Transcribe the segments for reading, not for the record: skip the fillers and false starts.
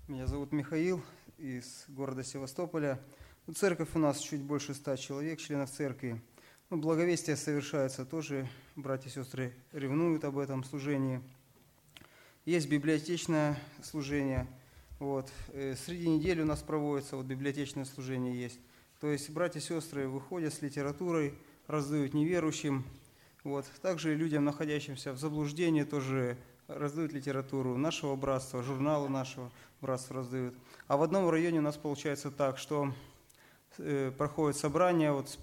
Меня зовут Михаил, из города Севастополя. Церковь у нас чуть больше 100 человек, членов церкви. Благовестие совершается тоже, братья и сестры ревнуют об этом служении. Есть библиотечное служение. Среди недели у нас проводится библиотечное служение есть. То есть братья и сестры выходят с литературой, раздают неверующим. Также людям, находящимся в заблуждении, тоже раздают литературу нашего братства, журналы нашего братства раздают. А в одном районе у нас получается так, что проходит собрание с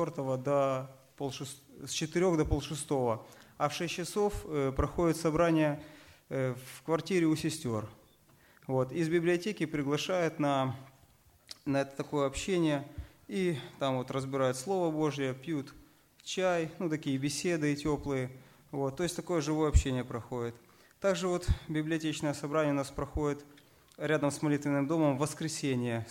4 до полшестого, а в 6 часов проходит собрание в квартире у сестер. Из библиотеки приглашают на это такое общение, и там разбирают Слово Божье, пьют чай, такие беседы теплые. То есть такое живое общение проходит. Также библиотечное собрание у нас проходит рядом с молитвенным домом в воскресенье,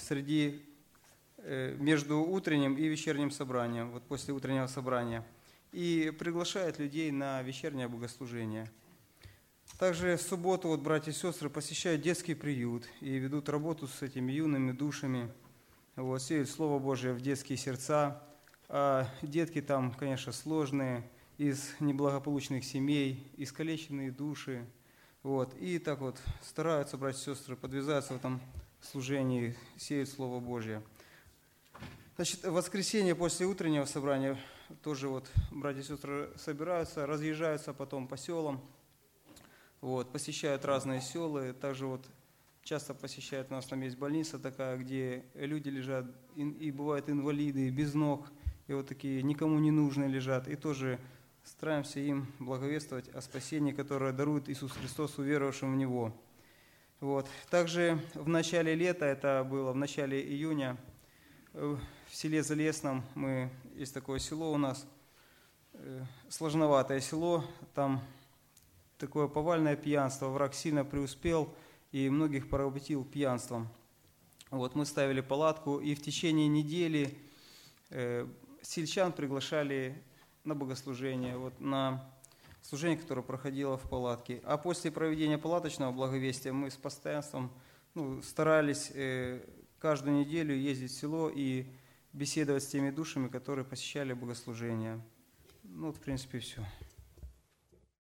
между утренним и вечерним собранием, после утреннего собрания. И приглашает людей на вечернее богослужение. Также в субботу братья и сестры посещают детский приют и ведут работу с этими юными душами, сеют Слово Божие в детские сердца. А детки там, конечно, сложные, из неблагополучных семей, искалеченные души. И так стараются братья и сестры, подвязаются в этом служении, сеют Слово Божие. В воскресенье после утреннего собрания тоже братья и сестры собираются, разъезжаются потом по селам, посещают разные села. Также часто посещают, у нас там есть больница такая, где люди лежат, и бывают инвалиды, без ног, и такие никому не нужные лежат, и тоже стараемся им благовествовать о спасении, которое дарует Иисус Христос уверовавшим в Него. Также в начале лета, это было в начале июня, в селе Залесном, есть такое село у нас, сложноватое село, там такое повальное пьянство, враг сильно преуспел и многих поработил пьянством. Мы ставили палатку, и в течение недели сельчан приглашали на богослужение, на служение, которое проходило в палатке. А после проведения палаточного благовестия мы с постоянством старались каждую неделю ездить в село и беседовать с теми душами, которые посещали богослужение. В принципе, все.